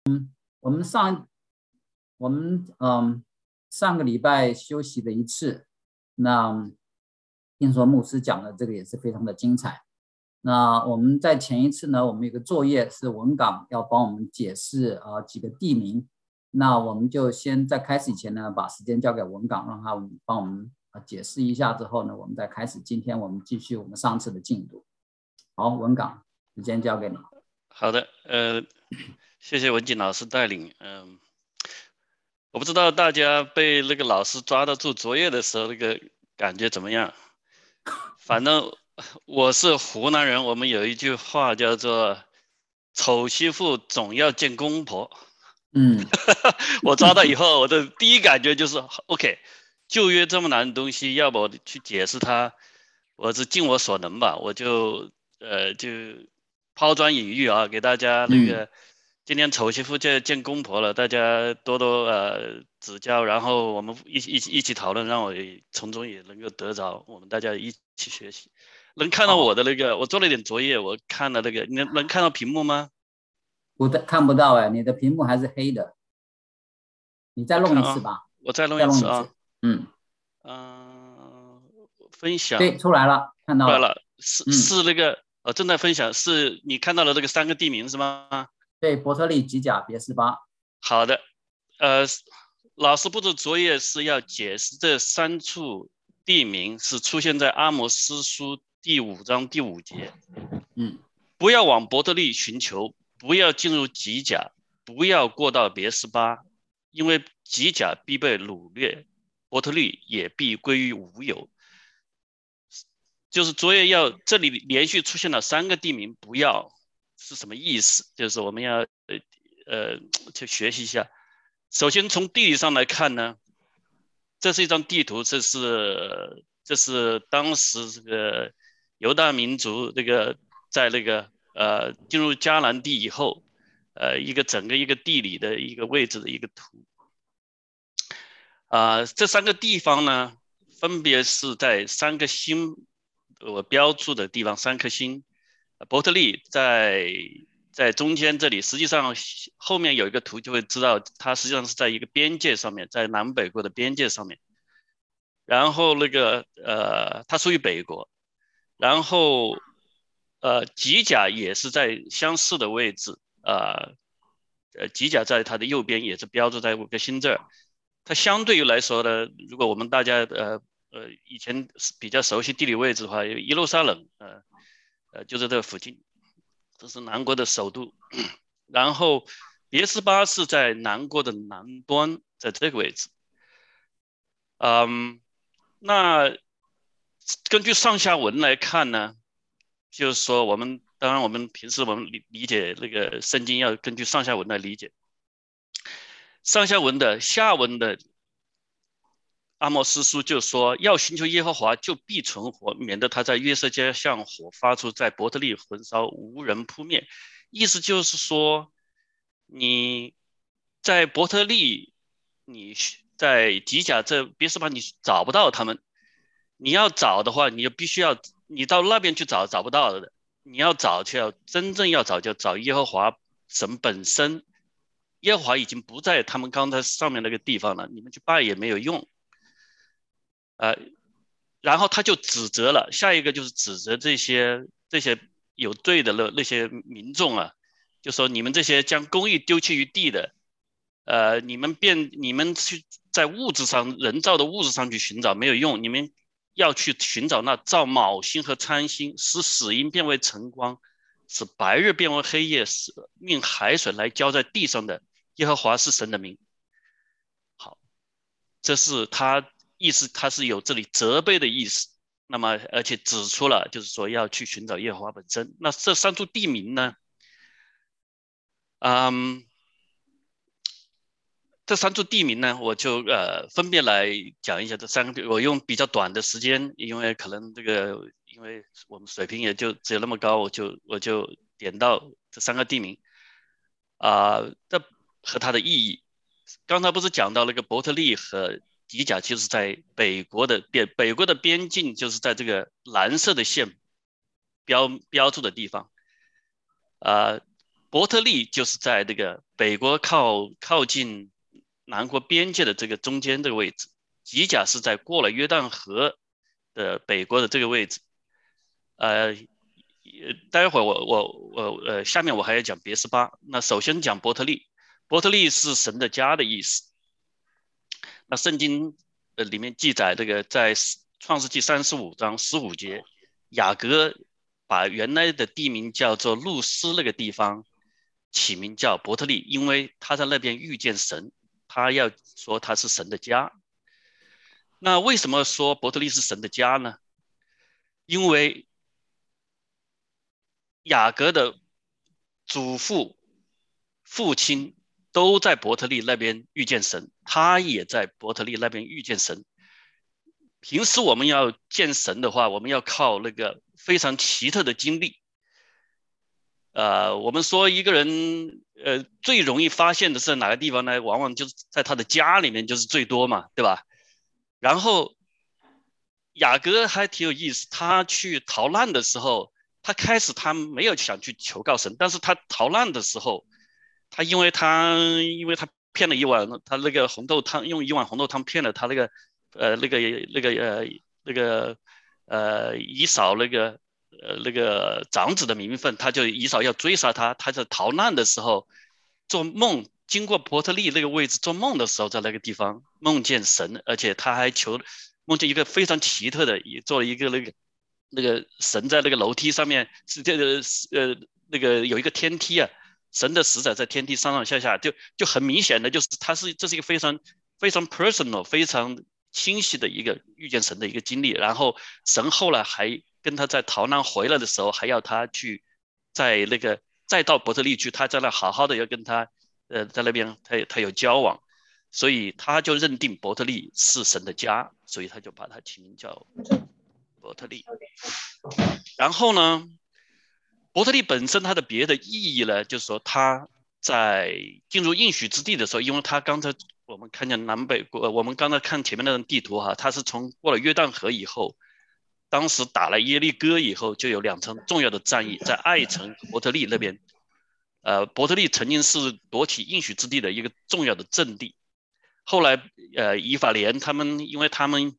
我们上我们上个礼拜休息了一次，那听说牧师讲的这个也是非常的精彩。那我们在前一次呢，我们有个作业是文岗要帮我们解释几个地名。那我们就先在开始以前呢，把时间交给文岗，让他帮我们解释一下之后呢，我们再开始今天我们继续我们上次的进度。好，文岗，时间交给你。 好的，谢谢文景老师带领。我不知道大家被那个老师抓到做作业的时候那个感觉怎么样？反正我是湖南人，我们有一句话叫做“丑媳妇总要见公婆”。我抓到以后，我的第一感觉就是 ，OK， 旧约这么难的东西，要不我去解释它，我是尽我所能吧，我就抛砖引玉啊，给大家那个。今天丑媳妇见公婆了，大家多多指教，然后我们一起讨论，让我从中也能够得着，我们大家一起学习。能看到我的那个，我做了一点作业，我看了那个，你能看到屏幕吗？ 看不到哎，你的屏幕还是黑的。你再弄一次吧。 我再弄一次啊。分享。 对，出来了，看到了。 出来了，是那个正在分享，是你看到了这个3个地名是吗？ 对，伯特利、吉甲、别是巴。 好的，老师布置作业是要解释这3处地名是出现在阿摩司书第5章第5节。不要往伯特利寻求，不要进入吉甲，不要过到别是巴，因为吉甲必被掳掠，伯特利也必归于无有。就是作业要这里连续出现了3个地名，不要是什么意思？就是我们要去学习一下。首先从地理上来看呢，这是一张地图，这是当时这个犹大民族这个在那个进入迦南地以后，整个一个地理的一个位置的一个图。这3个地方呢，分别是在3个星我标注的地方，3颗星。伯特利在中间这里，实际上后面有一个图就会知道，它实际上是在一个边界上面，在南北国的边界上面。然后那个它属于北国，然后吉甲也是在相似的位置，吉甲在它的右边也是标注在5个星这儿。它相对于来说呢，如果我们大家以前比较熟悉地理位置的话，有耶路撒冷，就在这附近，这是南国的首都。然后别是巴是在南国的南端，在这个位置。那根据上下文来看呢，就是说当然我们平时我们理解那个圣经要根据上下文来理解。上下文的下文的阿摩司书就说，要寻求耶和华就必存活，免得他在约瑟家向火发出，在伯特利焚烧，无人扑灭。意思就是说，你在伯特利，你在吉甲这别是巴你找不到他们。你要找的话，你就必须要你到那边去找，找不到的。你要找真正要找就找耶和华神本身。耶和华已经不在他们刚才上面那个地方了，你们去拜也没有用。然后他就指责了，下一个就是指责这些有罪的那些民众啊，就说你们这些将公义丢弃于地的，你们去在物质上人造的物质上去寻找没有用，你们要去寻找那造卯星和参星，使死阴变为晨光，使白日变为黑夜，使命海水来浇在地上的耶和华是神的名。好，这是他意思，他是有这里责备的意思。那么而且指出了就是说要去寻找耶和华本身。那这3处地名呢，这3处地名呢，我就分别来讲一下这3个。我用比较短的时间，因为可能因为我们水平也就只有那么高，我就点到这3个地名这和它的意义。刚才不是讲到那个伯特利和吉甲，就是在北国的边境，就是在这个蓝色的线标注的地方。 伯特利就是在这个北国靠近南国边界的这个中间这个位置，吉甲是在过了约旦河的北国的这个位置。待会儿下面我还要讲别是巴。那首先讲伯特利，伯特利是神的家的意思。那圣经里面记载这个在创世纪35章15节，雅各把原来的地名叫做路斯那个地方起名叫伯特利，因为他在那边遇见神，他要说他是神的家。那为什么说伯特利是神的家呢？因为雅各的祖父、父亲都在伯特利那边遇见神，他也在伯特利那边遇见神。平时我们要见神的话，我们要靠那个非常奇特的经历。我们说一个人最容易发现的是哪个地方呢？往往就是在他的家里面，就是最多嘛，对吧？然后雅各还挺有意思，他去逃难的时候，他开始他没有想去求告神，但是他逃难的时候，因为他骗了一碗他那个红豆汤，用一碗红豆汤骗了他以扫那个长子的名分，他就以扫要追杀他，他在逃难的时候做梦，经过伯特利那个位置做梦的时候，在那个地方梦见神，而且他还梦见一个非常奇特的，做了一个那个神在那个楼梯上面是那个有一个天梯啊，神的使者在天梯上上下下，就很明显的就是这是一个非常非常 personal 非常清晰的一个遇见神的一个经历。然后神后来还跟他在逃难回来的时候，还要他去再到伯特利去，他在那好好的要跟他在那边他有交往。所以他就认定伯特利是神的家，所以他就把它起名叫伯特利。然后呢，伯特利本身它的别的意义呢，就是说他在进入应许之地的时候，因为他刚才我们看见我们刚才看前面那张地图哈，他是从过了约旦河以后，当时打了耶利哥以后，就有2场重要的战役，在艾城、伯特利那边。伯特利曾经是夺取应许之地的一个重要的阵地。后来以法莲因为他们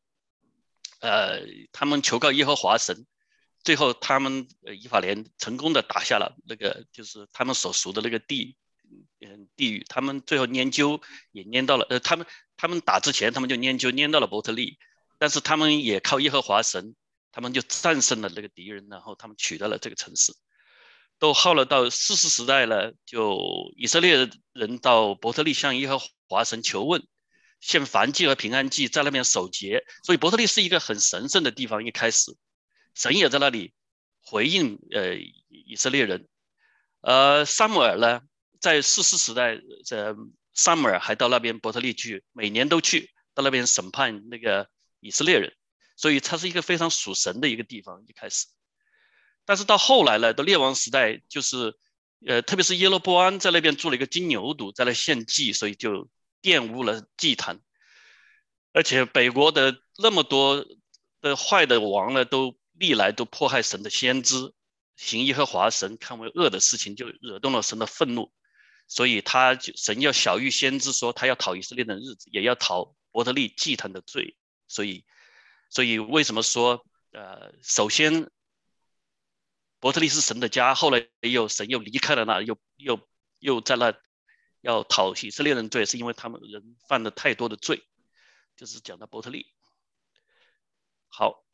求告耶和华神，最后他们以法莲成功的打下了那个就是他们所属的那个地域，他们最后也拈到了他们打之前他们就拈到了伯特利，但是他们也靠耶和华神，他们就战胜了那个敌人，然后他们取得了这个城市。后来到士师时代呢，就以色列人到伯特利向耶和华神求问，献燔祭和平安祭，在那边守节，所以伯特利是一个很神圣的地方。一开始，神也在那里回应以色列人。撒母耳呢，在士师时代，撒母耳还到那边伯特利去，每年都去到那边审判那个以色列人，所以它是一个非常属神的一个地方。一开始。但是到后来呢，到列王时代，就是特别是耶罗波安在那边做了一个金牛犊，在那献祭，所以就玷污了祭坛。而且北国的那么多的坏的王呢，历来都迫害神的先知，行耶和华神看为恶的事情，就惹动了神的愤怒。所以神要晓谕先知说，他要讨以色列的日子，也要讨伯特利祭坛的罪。所以为什么说首先伯特利是神的家，后来神又离开了那，又在那要讨以色列人罪，是因为他们人犯了太多的罪，就是讲到伯特利。好，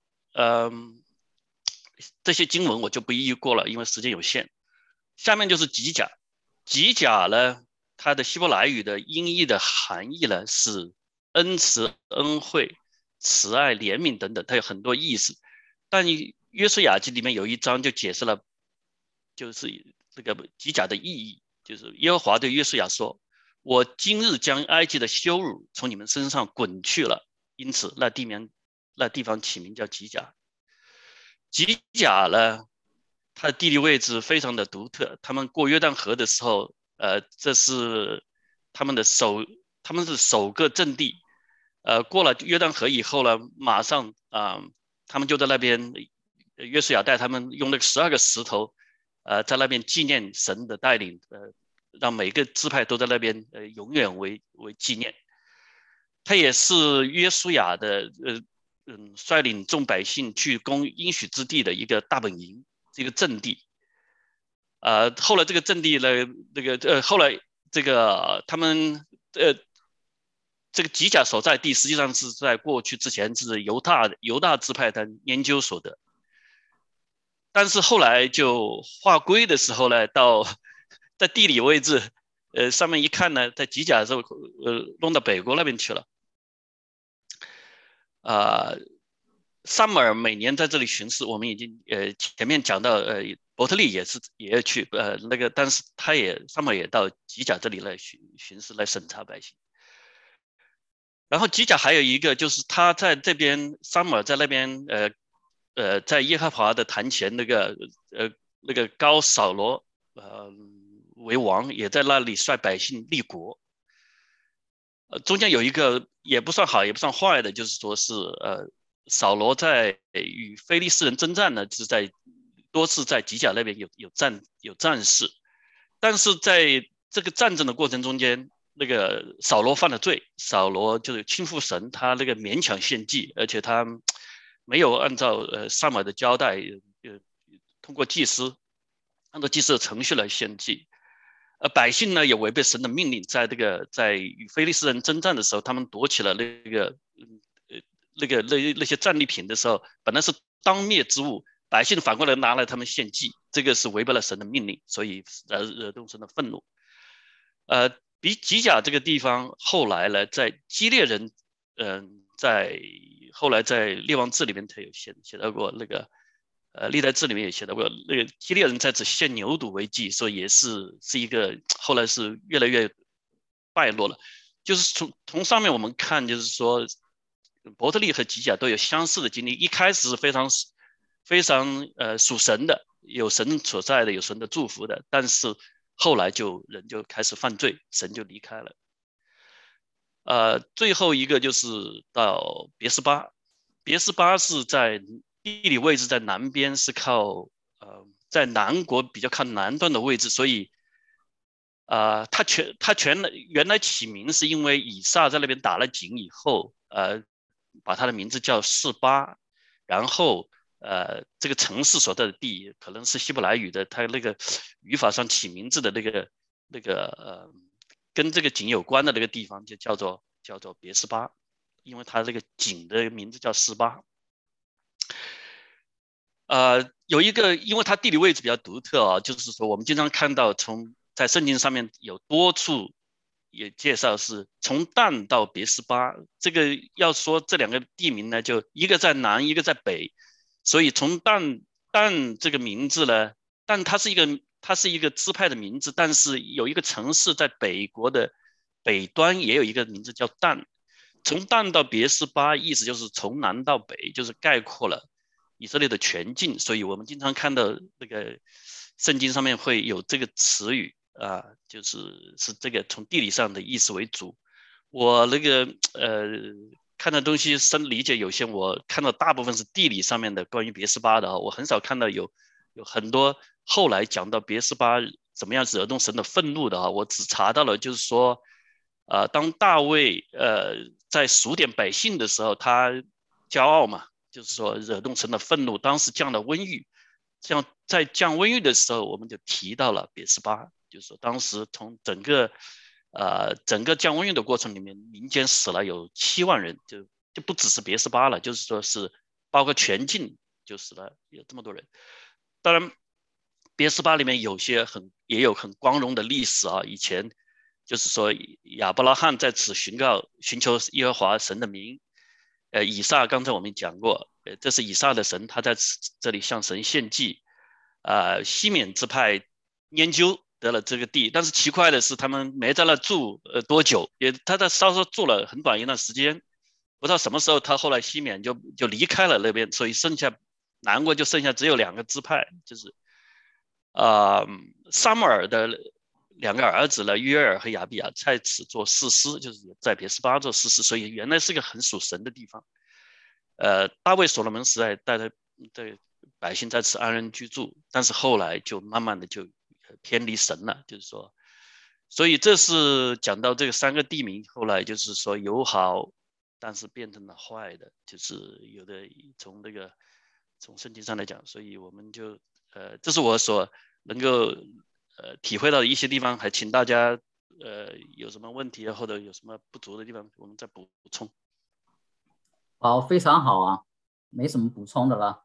这些经文我就不一一过了，因为时间有限。下面就是吉甲，吉甲呢，它的希伯来语的音译的含义呢是恩慈、恩惠、慈爱、怜悯等等，它有很多意思。但约书亚记里面有一章就解释了，就是这个吉甲的意义，就是耶和华对约书亚说：“我今日将埃及的羞辱从你们身上滚去了。”因此那地方起名叫吉甲。吉甲呢，它的地理位置非常的独特。他们过约旦河的时候，这是他们是首个阵地。过了约旦河以后呢，马上他们就在那边，约书亚带他们用那个12个石头在那边纪念神的带领，让每个支派都在那边永远为纪念。他也是约书亚的率领众百姓去攻应许之地的一个大本营，这个阵地。后来这个阵地呢，后来这个他们这个吉甲所在地，实际上是在过去之前是犹大支派的研究所得，但是后来就划归的时候呢，在地理位置，上面一看呢，在吉甲的时候，弄到北国那边去了。萨姆尔每年在这里巡视，我们已经前面讲到，伯特利也要去，但是萨姆尔也到吉甲这里来巡视来审查百姓。然后吉甲还有一个就是他在这边，萨姆尔在那边，在耶和华的坛前那个高扫罗为王，也在那里率百姓立国。中间有一个也不算好也不算坏的，就是说是扫罗在与非利士人征战呢，就是多次在吉甲那边有战事，但是在这个战争的过程中间，那个扫罗犯了罪，扫罗就是轻负神，他那个勉强献祭，而且他没有按照撒母耳的交代，通过祭司按照祭司的程序来献祭。百姓呢也违背神的命令，在与非利士人征战的时候，他们夺起了那些战利品的时候，本来是当灭之物，百姓反过来拿来他们献祭，这个是违背了神的命令，所以惹动神的愤怒。比吉甲这个地方后来呢，在基列人，后来在列王志里面他有写到过那个。历代志里面也写到过，那个基列人在此献牛犊为祭，所以也是一个后来是越来越败落了。就是从上面我们看，就是说伯特利和吉甲都有相似的经历，一开始是非常属神的，有神所在的，有神的祝福的，但是后来人就开始犯罪，神就离开了。最后一个就是到别斯巴，别斯巴是在地理位置在南边，是靠在南国比较靠南端的位置，所以他原来起名是因为以撒在那边打了井以后，把他的名字叫示巴，然后这个城市所在的地可能是希伯来语的，他那个语法上起名字的跟这个井有关的那个地方就叫做别斯巴，因为它这个井的名字叫示巴。有一个，因为它地理位置比较独特啊，就是说我们经常看到在圣经上面有多处也介绍是从但到别斯巴，这个要说这两个地名呢，就一个在南，一个在北，所以从但这个名字呢，但它是一个支派的名字，但是有一个城市在北国的北端也有一个名字叫但，从但到别斯巴，意思就是从南到北，就是概括了以色列的全境，所以我们经常看到那个圣经上面会有这个词语是这个从地理上的意思为主。我看的东西深理解有限，我看到大部分是地理上面的关于别斯巴的，我很少看到有很多后来讲到别斯巴怎么样惹动神的愤怒的我只查到了就是说，当大卫在数点百姓的时候，他骄傲嘛。就是说惹动神的愤怒，当时降了瘟疫，在降瘟疫的时候，我们就提到了别斯巴，就是说当时从整个降瘟疫的过程里面，民间死了有7万人，就不只是别斯巴了，就是说是包括全境就死了有这么多人。当然，别斯巴里面也有很光荣的历史啊，以前就是说亚伯拉罕在此寻求耶和华神的名。以撒刚才我们讲过，这是以撒的神，他在这里向神献祭。西缅支派研究得了这个地，但是奇怪的是，他们没在那住多久，他在稍稍住了很短一段时间，不知道什么时候他后来西缅就离开了那边，所以南国就剩下只有2个支派，就是撒母耳的2个儿子呢，约尔和亚比亚在此做士师，就是在别斯巴做士师，所以原来是个很属神的地方。大卫所罗门时代在百姓在此安然居住，但是后来就慢慢的就偏离神了，就是说，所以这是讲到这个3个地名，后来就是说友好，但是变成了坏的，就是有的从圣经上来讲，所以我们就这是我所能够体会到的一些地方，还请大家有什么问题或者有什么不足的地方，我们再补充。 好，非常好啊，没什么补充的了，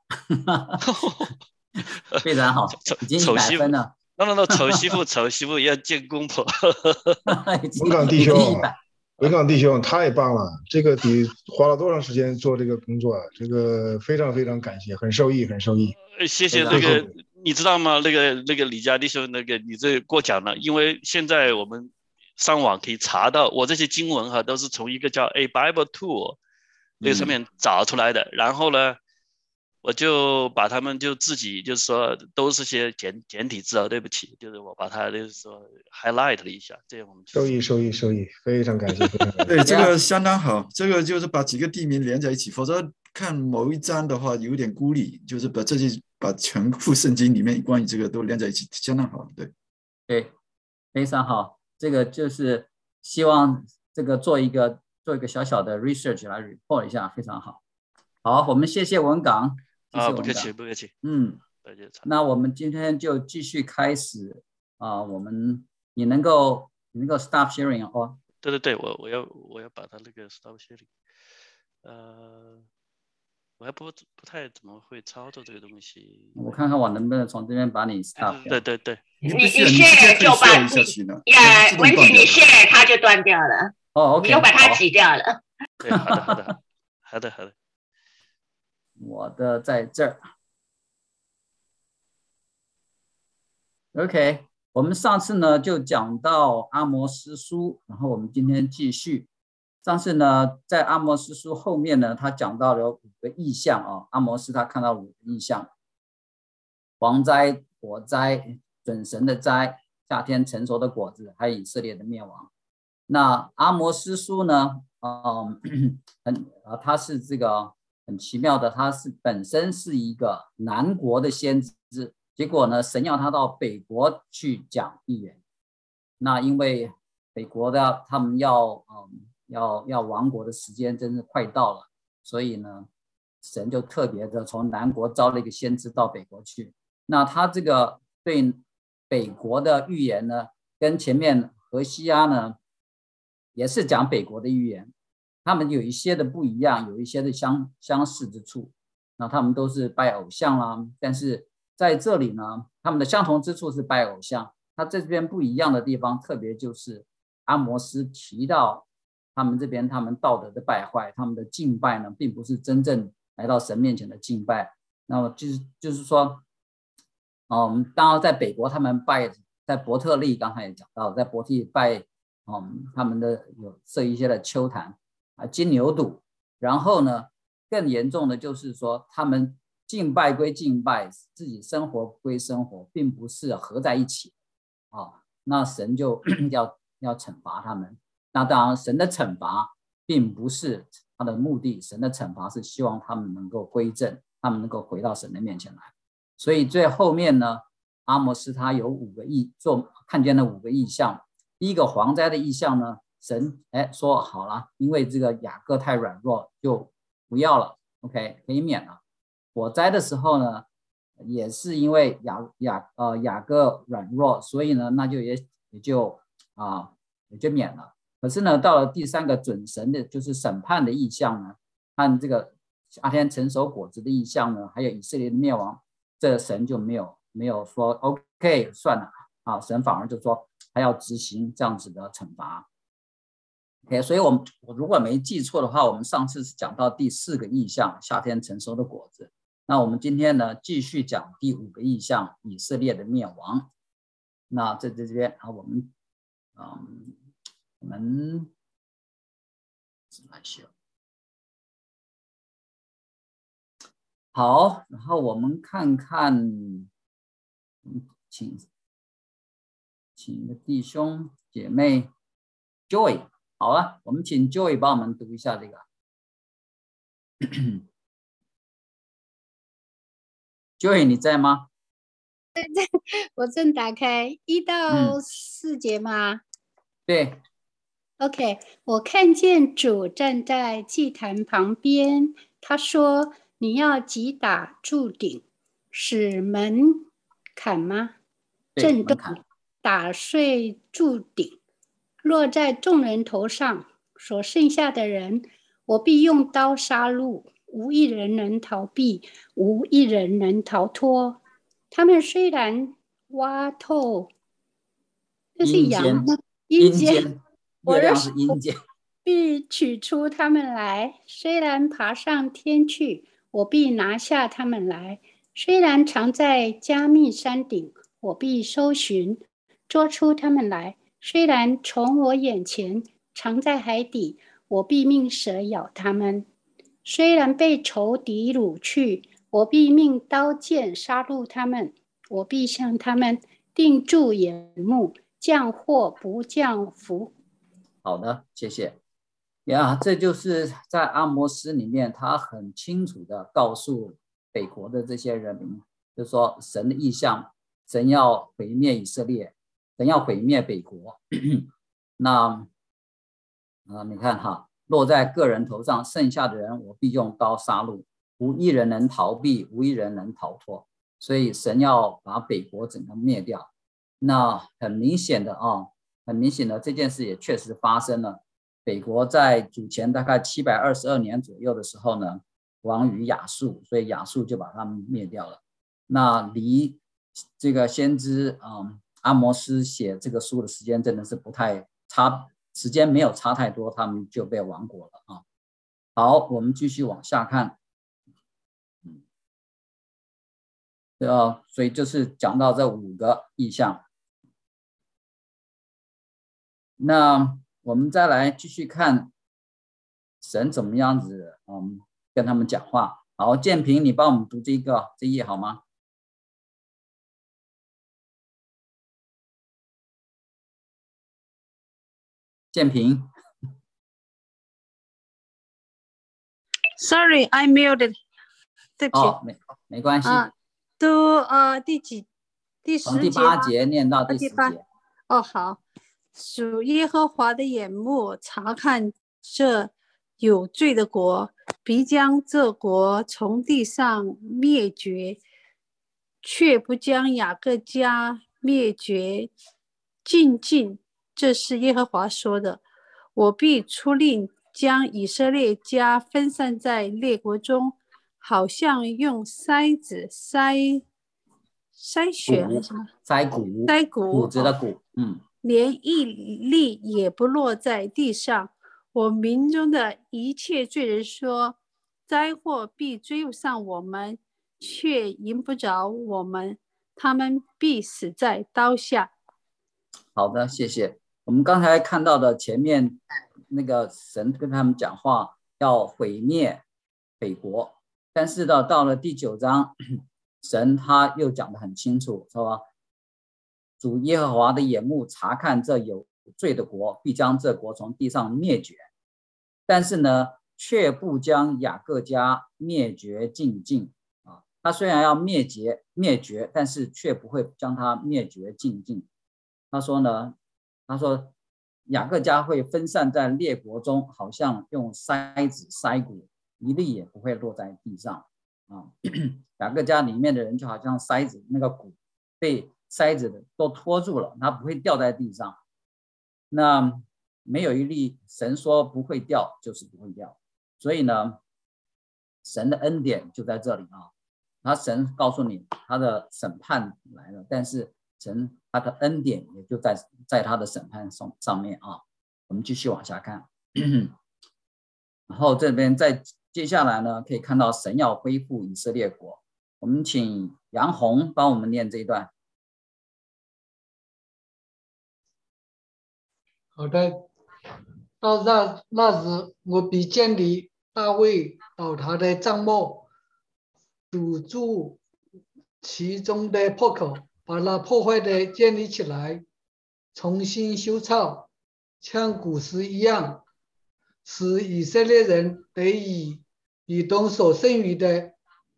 非常好，已经丑 100分了。 那丑媳妇要见公婆。 文岗弟兄，文岗弟兄太棒了！这个花了多长时间做这个工作？这个非常非常感谢，很受益，很受益。 谢谢那个，你知道吗？那个李家弟兄，你这过奖了，因为现在我们上网可以查到，我这些经文都是从一个叫 A Bible Tool 那个上面找出来的，然后呢，我就把他们就自己就是说都是些简体字对不起，就是我把它就是说 highlight 了一下，这样我们受益，非常感谢，非常感谢。 对，这个相当好，这个就是把几个地名连在一起，否则看某一章的话有点孤立，就是把全部圣经里面关于这个都连在一起，相当好。 对，非常好，这个就是希望这个做一个小小的 research 来 report 一下，非常好。好，我们谢谢文岗。 不客气。 那我们今天就继续开始你能够 stop sharing 哦。 对，我要把它那个 stop sharing。我还不太怎么会操作这个东西。 我看看我能不能从这边把你 stop 掉。 对。 你 share 就把文景你 share 它就断掉了。 哦 ，OK， 你又把它挤掉了。 对，好的。 我的在这儿。OK， 我们上次呢就讲到阿摩司书，然后我们今天继续。上次呢在阿摩司书后面呢，他讲到了5个异象啊，阿摩司他看到5个异象：蝗灾、火灾、准神的灾、夏天成熟的果子，还有以色列的灭亡。那阿摩司书呢，他是这个很奇妙的，他是本身是一个南国的先知。结果呢，神要他到北国去讲预言。那因为北国的他们要亡国的时间真是快到了，所以呢，神就特别的从南国招了一个先知到北国去。那他这个对北国的预言呢，跟前面何西阿呢，也是讲北国的预言，他们有一些的不一样，有一些的相似之处。那他们都是拜偶像啦，但是在这里呢，他们的相同之处是拜偶像。他这边不一样的地方，特别就是阿摩司提到他们这边他们道德的败坏，他们的敬拜呢，并不是真正来到神面前的敬拜。那么就是说，当然在北国他们拜，在伯特利刚才也讲到，在伯特利拜，他们的有设一些的丘坛金牛犊。然后呢，更严重的就是说，他们敬拜归敬拜，自己生活归生活，并不是合在一起那神就要惩罚他们。那当然，神的惩罚并不是他的目的，神的惩罚是希望他们能够归正，他们能够回到神的面前来。所以最后面呢，阿摩司他有看见了5个异象。第一个蝗灾的异象呢，神说好了，因为这个雅各太软弱，就不要了 ，OK， 可以免了。火灾的时候呢，也是因为雅各软弱，所以呢，那就也就免了。可是呢，到了第3个准神的，就是审判的异象呢，和这个夏天成熟果子的异象呢，还有以色列的灭亡，这神就没有说 OK 算了神反而就说还要执行这样子的惩罚。OK， 所以我如果没记错的话，我们上次是讲到第4个异象，夏天成熟的果子。那我们今天呢，继续讲第5个异象，以色列的灭亡。那在这边我们好，然后我们看看，请一个弟兄姐妹 Joy， 好了，我们请 Joy 帮我们读一下这个。 Joy 你在吗？ 我正打开1到4节吗？ 对。 OK， 我看见主站在祭坛旁边，他说：“你要击打柱顶，使门槛吗？震动，打碎柱顶，落在众人头上。所剩下的人，我必用刀杀戮，无一人能逃避，无一人能逃脱。他们虽然挖透，这是羊吗？阴间。” 月亮是阴间， 必取出他们来，虽然爬上天去，我必拿下他们来；虽然藏在加密山顶，我必搜寻，捉出他们来；虽然从我眼前藏在海底，我必命蛇咬他们；虽然被仇敌掳去，我必命刀剑杀戮他们；我必向他们定住眼目，降祸不降福。 好的，谢谢。呀，这就是在阿摩斯里面，他很清楚的告诉北国的这些人民，就是说神的意象，神要毁灭以色列，神要毁灭北国。那你看哈，落在个人头上，剩下的人我必用刀杀戮，无一人能逃避，无一人能逃脱。所以神要把北国整个灭掉。那很明显的很明显的这件事也确实发生了。北国在主前大概722年左右的时候呢，亡于亚述，所以亚述就把他们灭掉了。那离这个先知阿摩斯写这个书的时间真的是不太差，时间没有差太多，他们就被亡国了好，我们继续往下看。所以就是讲到这5个意象。那我们再来继续看神怎么样子跟他们讲话。好，建平你帮我们读这页好吗？建平 Sorry, I muted. 对不起。 没关系。 读第10节。 从第8节念到第10节。 好。属耶和华的眼目查看这有罪的国，必将这国从地上灭绝，却不将雅各家灭绝尽尽。这是耶和华说的。我必出令将以色列家分散在列国中，好像用筛子筛选还是什么？ 筛谷子的谷。 连一粒也不落在地上。我民中的一切罪人说，灾祸必追上我们，却迎不着我们，他们必死在刀下。 好的，谢谢。我们刚才看到的前面那个神跟他们讲话，要毁灭北国，但是呢，到了第9章，神他又讲得很清楚，是吧？主耶和华的眼目查看这有罪的国，必将这国从地上灭绝，但是呢，却不将雅各家灭绝尽尽他虽然要灭绝，但是却不会将他灭绝尽尽。他说雅各家会分散在列国中，好像用筛子筛谷，一粒也不会落在地上雅各家里面的人就好像筛子，那个谷被筛子的都拖住了，它不会掉在地上。那没有一粒，神说不会掉就是不会掉。所以呢，神的恩典就在这里神告诉你他的审判来了，但是神他的恩典也就在他的审判上面我们继续往下看。然后这边再接下来呢，可以看到神要恢复以色列国。我们请杨红帮我们念这一段。 好的，到那时，我必建立大卫倒塌的帐幕，堵住其中的破口，把那破坏的建立起来，重新修造，像古时一样，使以色列人得以以东所剩余的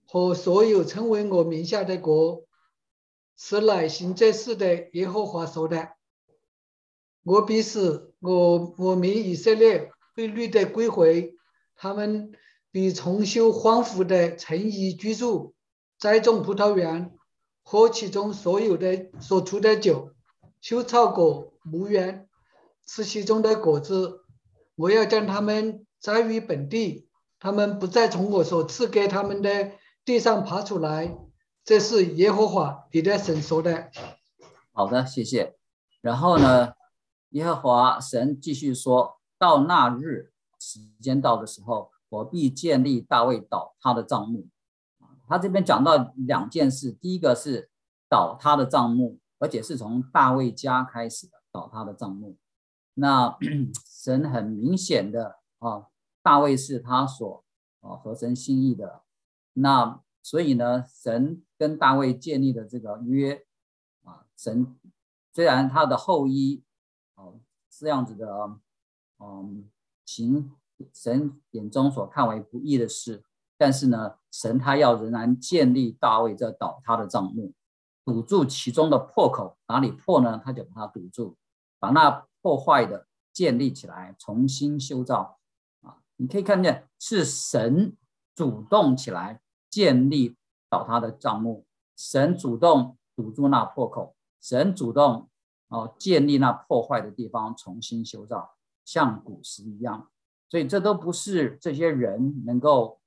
和所有称为我名下的国，是乃行这事的耶和华说的。我必使我民以色列被掳的归回，他们必重修荒芜的城邑居住，栽种葡萄园，喝其中所出的酒，修草果牧园，吃其中的果子。我要将他们栽于本地，他们不再从我所赐给他们的地上爬出来。这是耶和华你的神说的。 好的，谢谢。然后呢，耶和华神继续说，到那日时间到的时候，我必建立大卫倒他的帐幕。他这边讲到2件事，第一个是倒他的帐幕，而且是从大卫家开始的倒他的帐幕。那神很明显的大卫是他所合神心意的。那所以呢，神跟大卫建立的这个约神虽然他的后裔这样子的行神眼中所看为不义的事，但是呢，神他要仍然建立大卫这倒他的帐幕，堵住其中的破口，哪里破呢，他就把它堵住，把那破坏的建立起来，重新修造你可以看见是神主动起来建立倒他的帐幕，神主动堵住那破口，神主动建立那破坏的地方，重新修造，像古时一样。所以这都不是这些人能够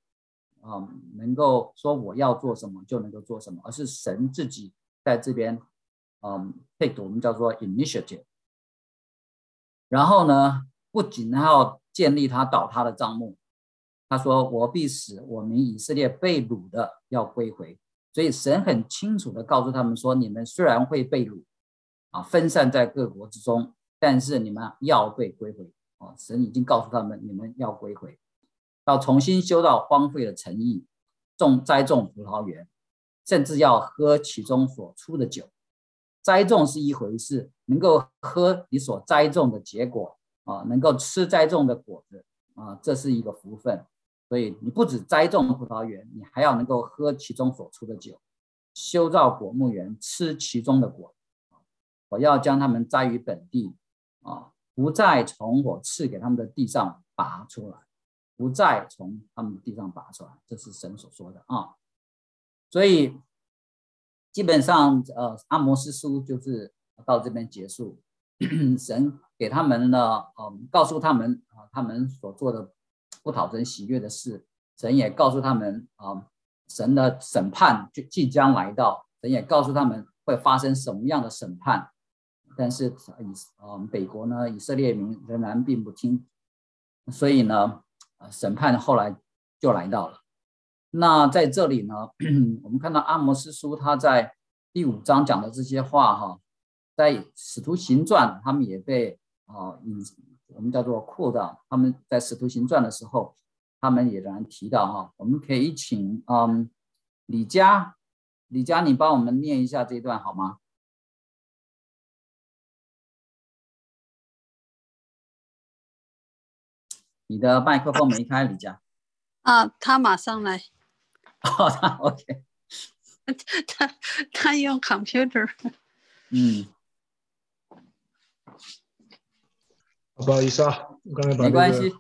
说我要做什么就能够做什么，而是神自己在这边take 我们叫做 initiative。然后呢，不仅要建立他倒他的帐幕，他说我必使我民以色列被掳的要归回。所以神很清楚的告诉他们说，你们虽然会被掳分散在各国之中，但是你们要被归回神已经告诉他们，你们要归回，要重新修到荒废的城邑，栽种葡萄园，甚至要喝其中所出的酒。栽种是一回事，能够喝你所栽种的结果能够吃栽种的果子这是一个福分。所以你不止栽种葡萄园，你还要能够喝其中所出的酒，修造果木园，吃其中的果。我要将他们栽于本地不再从我赐给他们的地上拔出来，不再从他们的地上拔出来，这是神所说的所以基本上阿摩司书就是到这边结束。神给他们呢告诉他们他们所做的不讨神喜悦的事，神也告诉他们神的审判即将来到，神也告诉他们会发生什么样的审判。但是北国呢，以色列民仍然并不听，所以呢审判后来就来到了。那在这里呢我们看到阿摩司书他在第5章讲的这些话在使徒行传他们也被我们叫做扩大，他们在使徒行传的时候他们也仍然提到我们可以请李佳你帮我们念一下这一段好吗？你的麦克风没开，李佳他马上来他 OK 他用 computer 不好意思我刚才把没关系。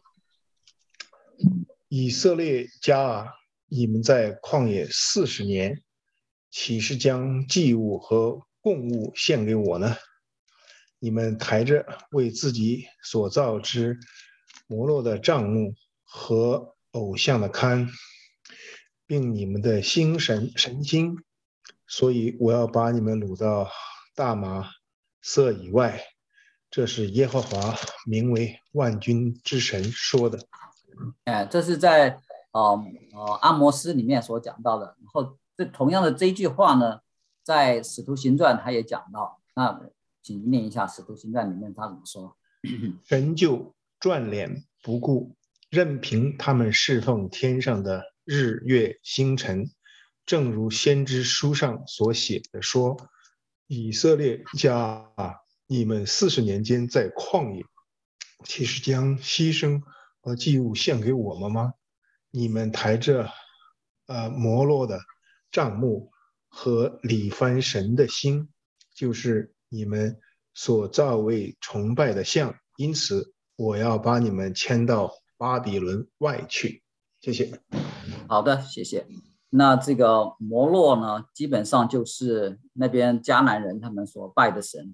以色列家你们在旷野40年，岂是将祭物和供物献给我呢？你们抬着为自己所造之摩洛的帐幕和偶像的龛，并你们的神心，所以我要把你们掳到大马色以外。这是耶和华名为万军之神说的。 这是在阿摩司里面所讲到的。然后同样的这一句话呢，在使徒行传他也讲到。那请念一下使徒行传里面他怎么说。 神就转脸不顾，任凭他们侍奉天上的日月星辰，正如先知书上所写的说，以色列家你们40年间在旷野，岂是将牺牲和祭物献给我们吗？你们抬着摩洛的帐幕和里番神的星，就是你们所造为崇拜的像，因此我要把你们迁到巴比伦外去。谢谢。 好的，谢谢。那这个摩洛呢，基本上就是那边迦南人他们所拜的神，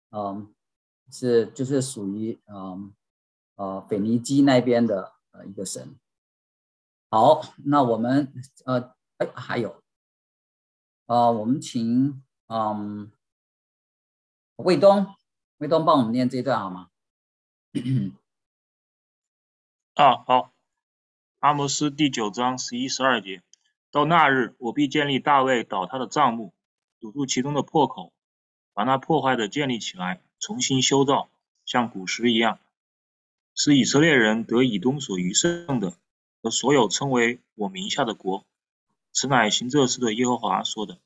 就是属于腓尼基那边的一个神。好，那我们还有我们请卫东帮我们念这一段好吗？ 好。阿摩斯第9章11、12节，到那日，我必建立大卫倒塌的帐幕，堵住其中的破口，把那破坏的建立起来，重新修造，像古时一样，使以色列人得以东所余剩的和所有称为我名下的国。此乃行这事的耶和华说的。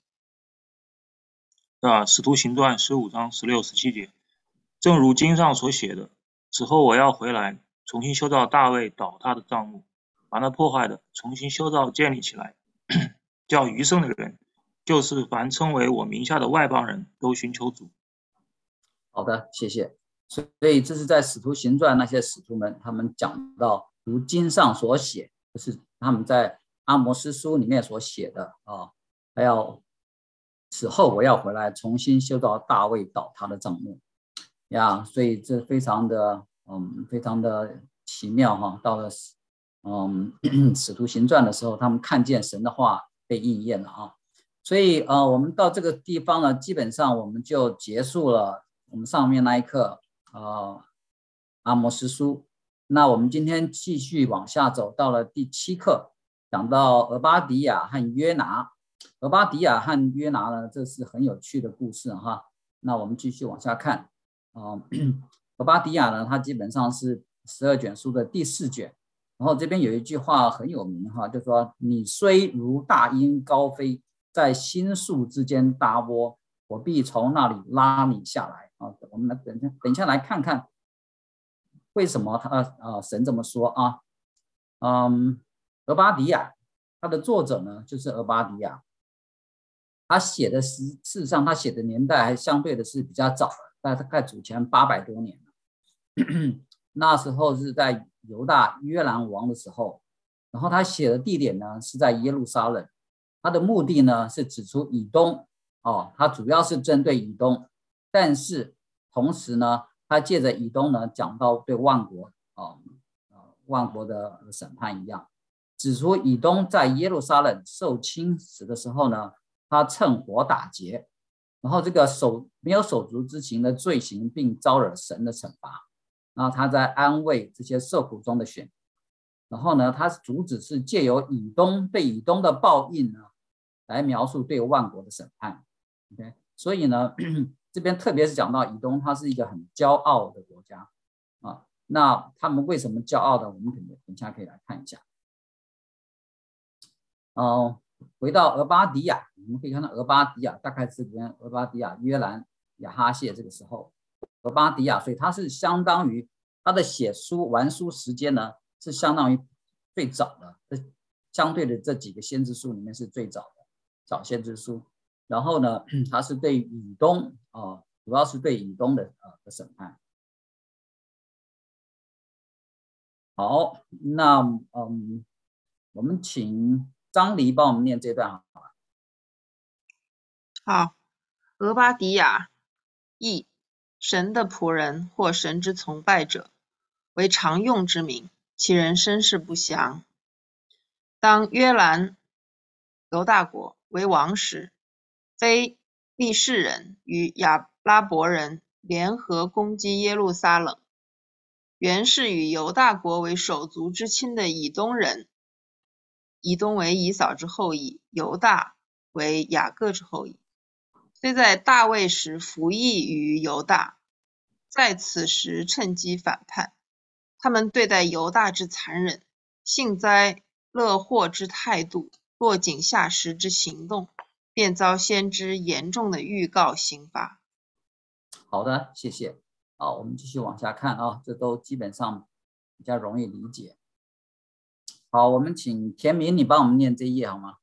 使徒行传15章16、17节，正如经上所写的，此后我要回来，重新修造大卫倒塌的帐幕，把那破坏的重新修造建立起来，叫余剩的人，就是凡称为我名下的外邦人都寻求主。 好的，谢谢。所以这是在使徒行传那些使徒们他们讲到如经上所写，就是他们在阿摩司书里面所写的还有此后我要回来重新修造大卫倒塌的帐幕呀，所以这非常的奇妙哈。到了使徒行传的时候，他们看见神的话被应验了啊。所以我们到这个地方呢，基本上我们就结束了我们上面那一课阿摩司书。那我们今天继续往下走，到了第7课，讲到俄巴底亚和约拿。俄巴底亚和约拿呢，这是很有趣的故事哈。那我们继续往下看俄巴底亚呢，它基本上是12卷书的第4卷。然后这边有一句话很有名哈，就说你虽如大鹰高飞，在新树之间搭窝，我必从那里拉你下来啊。我们来等一下来看看为什么神这么说啊。俄巴底亚他的作者呢就是俄巴底亚，他写的事实上他写的年代还相对的是比较早的，大概主前800多年了那时候是在犹大约兰王的时候，然后他写的地点呢是在耶路撒冷，他的目的呢是指出以东他主要是针对以东，但是同时呢他借着以东呢讲到对万国万国的审判一样，指出以东在耶路撒冷受侵蚀的时候呢，他趁火打劫，然后这个没有手足之情的罪行，并招惹神的惩罚。然后他在安慰这些受苦中的选民，然后呢，他主旨是借由对以东的报应呢，来描述对万国的审判。OK， 所以呢，这边特别是讲到以东，它是一个很骄傲的国家那他们为什么骄傲的？我们等一下可以来看一下。回到俄巴底亚，我们可以看到俄巴底亚大概是跟俄巴底亚、约兰、亚哈谢这个时候。俄巴底亚，所以它是相当于它的完书时间呢，是相当于最早的，相对的这几个先知书里面是最早的小先知书。然后呢，它是对以东主要是对以东的审判。好，那我们请张黎帮我们念这段好吗？ 好，俄巴底亚译神的仆人或神之从拜者，为常用之名，其人身世不详。当约兰犹大国为王时，非利士人与亚拉伯人联合攻击耶路撒冷，原是与犹大国为手足之亲的以东人，以东为以扫之后裔，犹大为雅各之后裔，虽在大卫时服役于犹大，在此时趁机反叛。他们对待犹大之残忍，幸灾乐祸之态度，落井下石之行动，便遭先知严重的预告刑罚。 好的，谢谢。我们继续往下看这都基本上比较容易理解。 好，我们请田明，你帮我们念这一页好吗？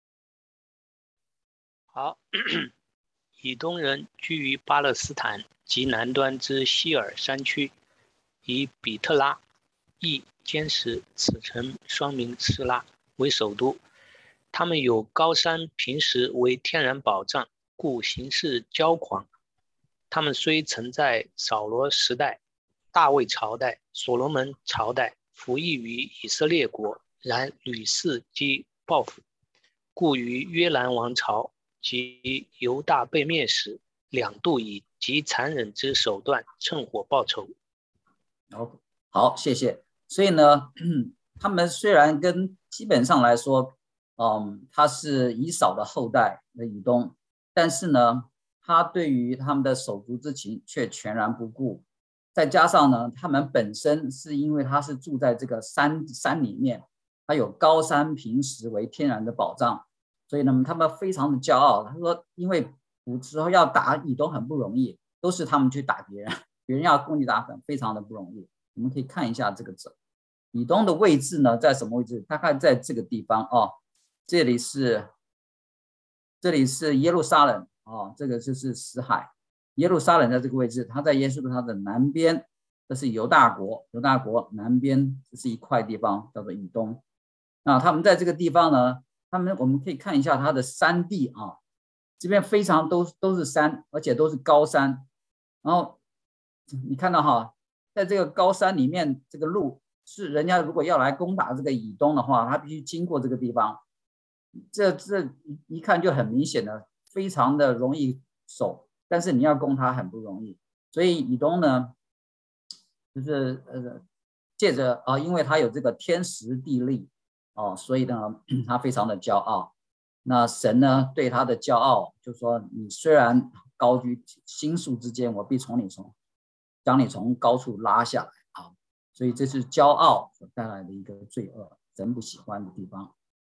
好，以东人居于巴勒斯坦及南端之希尔山区，以比特拉亦坚实此城双名示拉为首都。他们有高山平石为天然保障，故行事骄狂。他们虽曾在扫罗时代、大卫朝代、所罗门朝代服役于以色列国，然屡次击报复，故于约兰王朝及犹大被灭时，两度以极残忍之手段趁火报仇。 好，谢谢。所以呢，他们虽然基本上来说，他是以扫的后代的以东，但是呢，他对于他们的手足之情却全然不顾。再加上呢，他们本身是因为他是住在这个山里面，他有高山平石为天然的保障，所以呢，他们非常的骄傲。他说，因为古时候要打以东很不容易，都是他们去打别人，别人要攻击打粉非常的不容易。我们可以看一下这个以东的位置呢，在什么位置？大概在这个地方哦。这里是耶路撒冷哦，这个就是死海。耶路撒冷在这个位置，它在耶稣它的南边，这是犹大国，南边这是一块地方叫做以东。那他们在这个地方呢，我们可以看一下它的山地啊，这边非常都是山，而且都是高山。然后你看到哈，在这个高山里面，这个路是人家如果要来攻打这个以东的话，他必须经过这个地方。这一看就很明显的，非常的容易守，但是你要攻它很不容易。所以以东呢，就是借着因为他有这个天时地利所以呢他非常的骄傲。那神呢对他的骄傲就说，你虽然高居星宿之间，我必将你从高处拉下来啊。所以这是骄傲所带来的一个罪恶，神不喜欢的地方。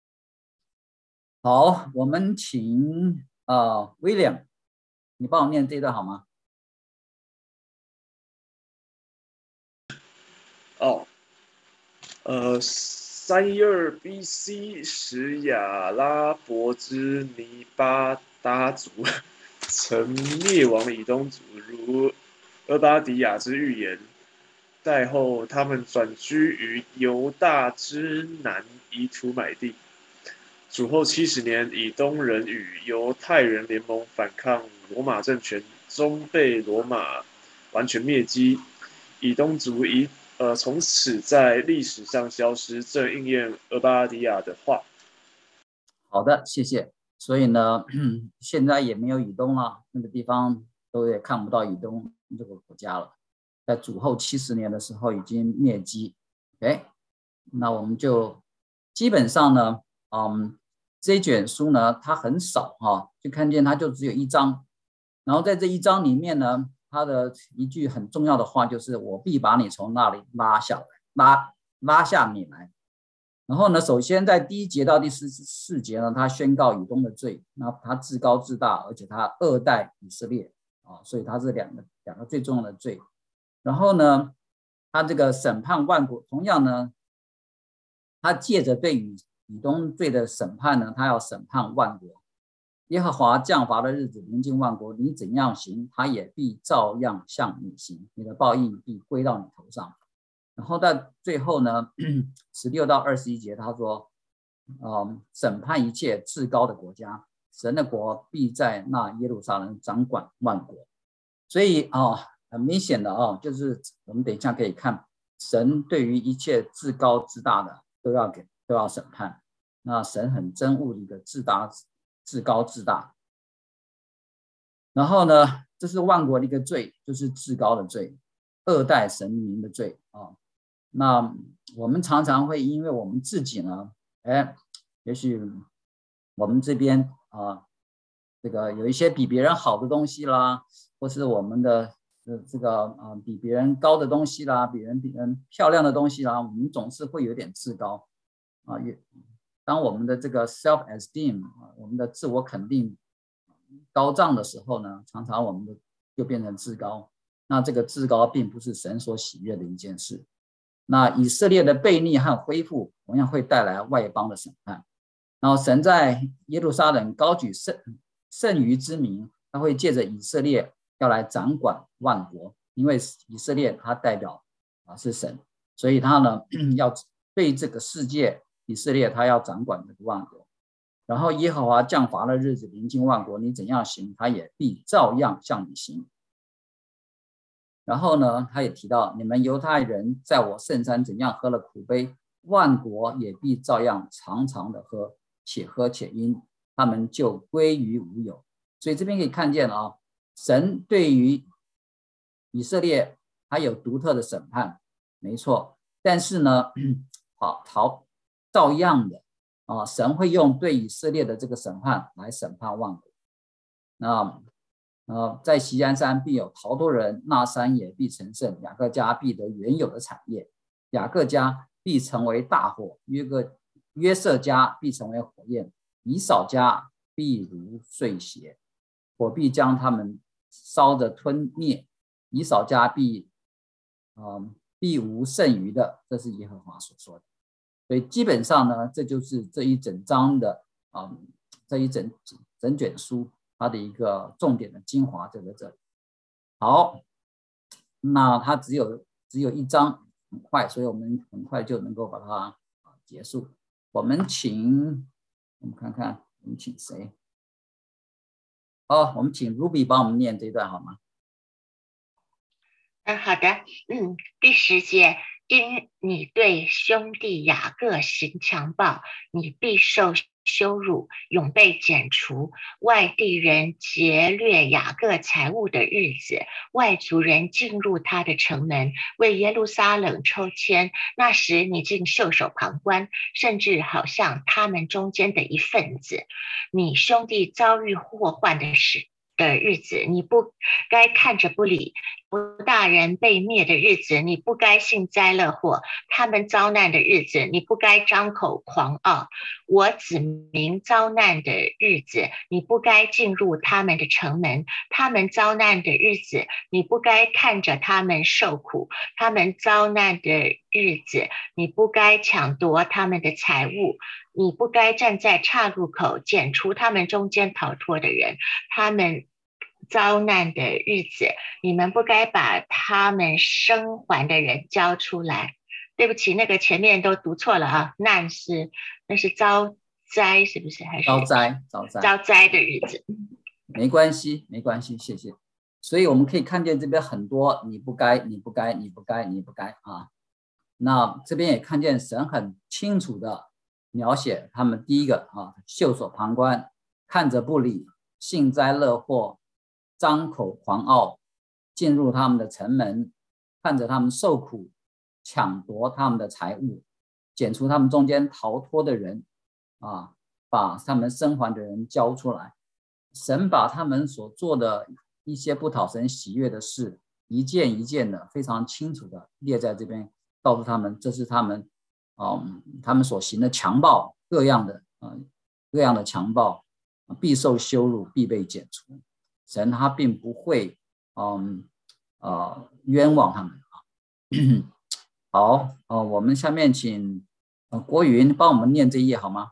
好，我们请William， 你帮我念这一段好吗 ？32 BC 时，亚拉伯之尼巴达族曾灭亡以东族，如俄巴底亚之预言。代后，他们转居于犹大之南以土买地。主后70年，以东人与犹太人联盟反抗罗马政权，终被罗马完全灭击。以东族从此在历史上消失，这应验俄巴底亚的话。 好的，谢谢。所以呢，现在也没有以东了，那个地方都也看不到以东这个国家了。在主后70年的时候已经灭击。那我们就基本上呢，这一卷书呢，它很少就看见它就只有1章，然后在这1章里面呢，它的一句很重要的话就是我必把你从那里拉下来，拉下你来。然后呢，首先在第1节到第4节呢，他宣告以东的罪，那他自高自大，而且他恶待以色列所以他是两个最重要的罪。然后呢，他这个审判万国，同样呢，他借着对以东罪的审判呢，他要审判万国。耶和华降罚的日子临近万国，你怎样行，他也必照样向你行，你的报应必归到你头上。然后在最后呢，16到21节他说，审判一切至高的国家，神的国必在那耶路撒冷掌管万国。所以很明显的就是我们等一下可以看，神对于一切至高至大的都要审判。那神很憎恶一个至高至大。然后呢，这是万国的一个罪，就是至高的罪，恶待神明的罪那我们常常会因为我们自己呢，也许我们这边这个有一些比别人好的东西啦，或是我们的这个比别人高的东西啦，比人漂亮的东西啦，我们总是会有点自高当我们的这个 self esteem 我们的自我肯定高涨的时候呢，常常我们就变成自高。那这个自高并不是神所喜悦的一件事。 那以色列的悖逆和恢复同样会带来外邦的审判。然后神在耶路撒冷高举剩余之名，他会借着以色列要来掌管万国，因为以色列他代表是神，所以他呢要对这个世界，以色列他要掌管这个万国。然后耶和华降罚的日子临近万国，你怎样行，他也必照样向你行。然后呢，他也提到你们犹太人在我圣山怎样喝了苦杯，万国也必照样常常的喝，且喝且饮，他们就归于无有。所以这边可以看见神对于以色列他有独特的审判，没错。但是呢，照样的神会用对以色列的这个审判来审判万国。那在锡安山必有逃脱人，那山也必成圣，雅各家必得原有的产业，雅各家必成为大火，约瑟家必成为火焰，以扫家必如碎屑，火必将他们烧着吞灭，以扫家必无剩余的，这是耶和华所说的。所以基本上呢，这就是这一整章的这一整卷书它的一个重点的精华就在这里。好，那它只有一章，很快，所以我们很快就能够把它结束。我们看看我们请谁？我们请 Ruby 帮我们念这一段好吗？ 好的，第10节，因你对兄弟雅各行强暴，你必受羞辱，永被剪除。外地人劫掠雅各财物的日子，外族人进入他的城门，为耶路撒冷抽签，那时你竟袖手旁观，甚至好像他们中间的一份子。你兄弟遭遇祸患的日子，你不该看着不理；犹大人被灭的日子，你不该幸灾乐祸；他们遭难的日子，你不该张口狂傲；我子民遭难的日子，你不该进入他们的城门；他们遭难的日子，你不该看着他们受苦；他们遭难的日子，你不该抢夺他们的财物。你不该站在岔路口剪除他们中间逃脱的人，他们遭难的日子，你们不该把他们生还的人交出来。对不起，那个前面都读错了那是遭灾，是不是？还是遭灾的日子？ 没关系，谢谢。所以我们可以看见这边很多你不该那这边也看见神很清楚的描写他们，第一个袖手旁观，看着不理，幸灾乐祸，张口狂傲，进入他们的城门，看着他们受苦，抢夺他们的财物，剪除他们中间逃脱的人把他们生还的人交出来。神把他们所做的一些不讨神喜悦的事，一件一件的非常清楚的列在这边，告诉他们这是他们所行的强暴，各样的强暴必受羞辱，必被剪除。神他并不会冤枉他们好，我们下面请国云帮我们念这一页好吗？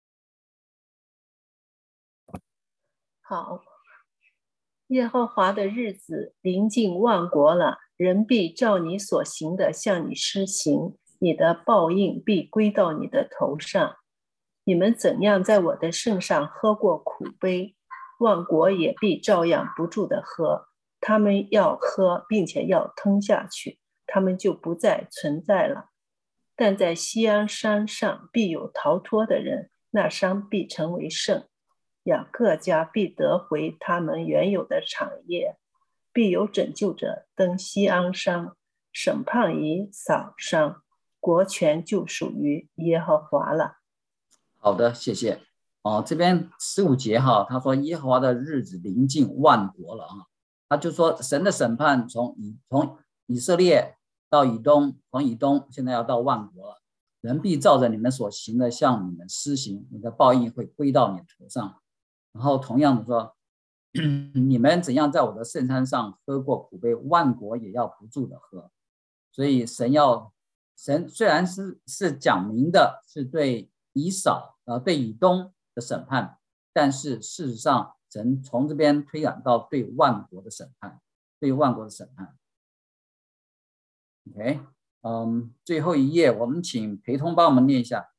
好，耶和华的日子临近万国了，人必照你所行的向你施行，你的报应必归到你的头上。你们怎样在我的圣上喝过苦杯，万国也必照样不住的喝。他们要喝，并且要吞下去，他们就不再存在了。但在锡安山上必有逃脱的人，那山必成为圣，雅各家必得回他们原有的产业，必有拯救者登锡安山，审判以扫山，国权就属于耶和华了。 好的，谢谢。这边15节他说耶和华的日子临近万国了他就说神的审判从以色列到以东，从以东现在要到万国了。人必照着你们所行的向你们施行，你的报应会归到你头上。然后同样的说，你们怎样在我的圣山上喝过苦杯，万国也要不住的喝。所以神要神虽然是讲明的是对以扫对以东的审判，但是事实上神从这边推展到对万国的审判，对万国的审判。OK， 最后一页，我们请陪同帮我们念一下。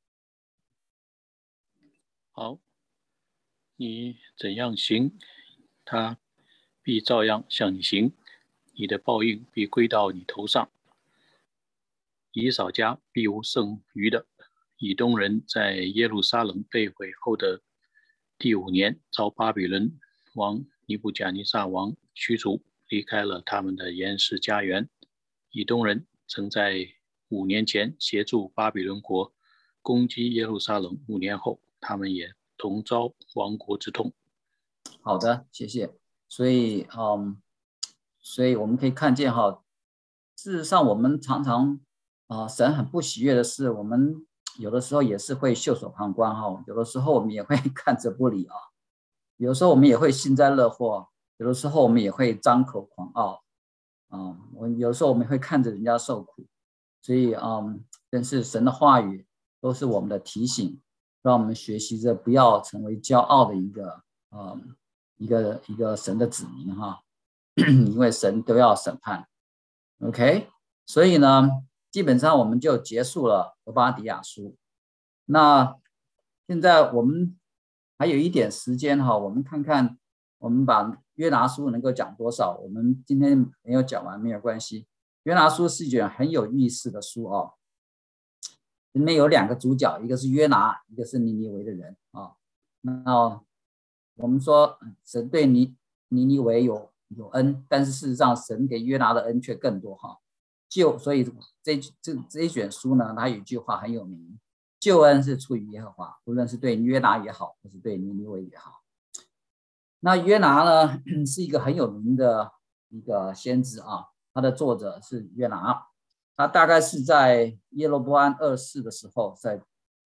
好，你怎样行，他必照样向你行，你的报应必归到你头上。以扫家必无剩余的。以东人在耶路撒冷被毁后的第5年，遭巴比伦王尼布甲尼撒王驱逐，离开了他们的原始家园。以东人曾在5年前协助巴比伦国攻击耶路撒冷，5年后他们也同遭亡国之痛。 好的，谢谢。所以我们可以看见事实上我们常常神很不喜悦的是，我们有的时候也是会袖手旁观有的时候我们也会看着不理有的时候我们也会幸灾乐祸，有的时候我们也会张口狂傲有的时候我们会看着人家受苦，所以但是神的话语都是我们的提醒，让我们学习着不要成为骄傲的一个神的子民因为神都要审判。 OK， 所以呢基本上我们就结束了俄巴底亚书。那现在我们还有一点时间我们看看我们把约拿书能够讲多少。我们今天没有讲完没有关系，约拿书是一卷很有意思的书里面有2个主角，一个是约拿，一个是尼尼微的人那我们说神对尼尼微有恩，但是事实上神给约拿的恩却更多所以这一卷书呢，它有一句话很有名，救恩是出于耶和华，无论是对约拿也好，或是对尼尼微也好。那约拿呢是一个很有名的一个先知他的作者是约拿，他大概是在耶罗波安2世的时候，在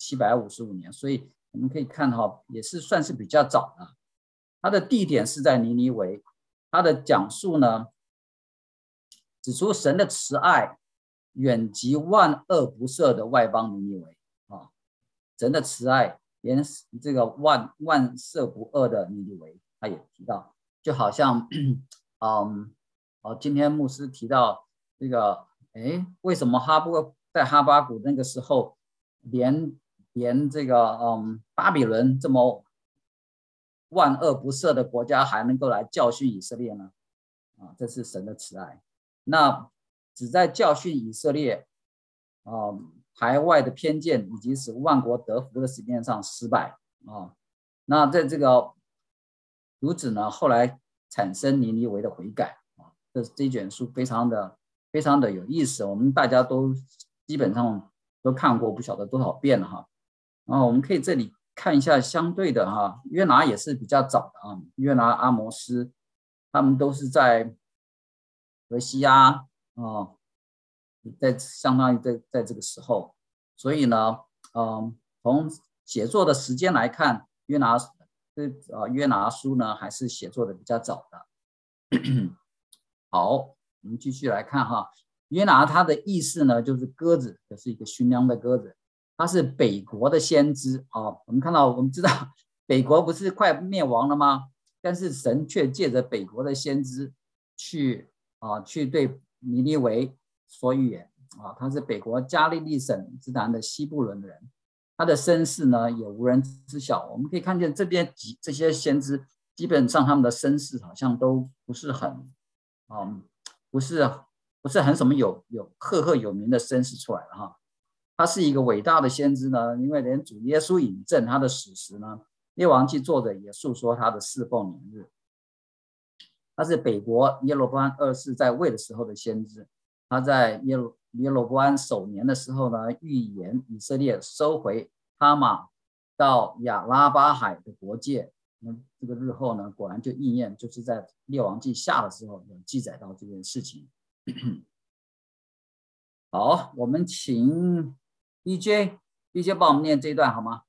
755年，所以我们可以看也是算是比较早的。他的地点是在尼尼微，他的讲述呢指出神的慈爱远及万恶不赦的外邦尼尼微神的慈爱连这个万赦不恶的尼尼微他也提到，就好像今天牧师提到这个为什么在哈巴谷那个时候连这个巴比伦这么万恶不赦的国家还能够来教训以色列呢这是神的慈爱。那只在教训以色列排外的偏见以及使万国得福的实践上失败那在这个如此呢后来产生尼尼微的悔改这卷书非常的有意思，我们大家都基本上都看过不晓得多少遍了然后我们可以这里看一下相对的约拿也是比较早的约拿、阿摩斯他们都是在何西阿相当于在这个时候，所以呢从写作的时间来看，约拿书呢还是写作的比较早的好，我们继续来看约拿他的意思呢就是鸽子，就是一个驯良的鸽子，他是北国的先知我们知道北国不是快灭亡了吗？但是神却借着北国的先知去对尼尼微说预言他是北国加利利省之南的西布伦的人，他的身世呢也无人知晓。我们可以看见这些先知基本上他们的身世好像都不是很不是很什么有赫有名的身世出来了他是一个伟大的先知呢，因为连主耶稣引证他的史实呢，列王记作者也述说他的侍奉年日。他是北国耶罗波安2世在位的时候的先知，他在耶罗波安首年的时候呢，预言以色列收回哈马到亚拉巴海的国界。这个日后呢果然就应验，就是在列王记下的时候有记载到这件事情好，我们请 DJ 帮我们念这一段好吗？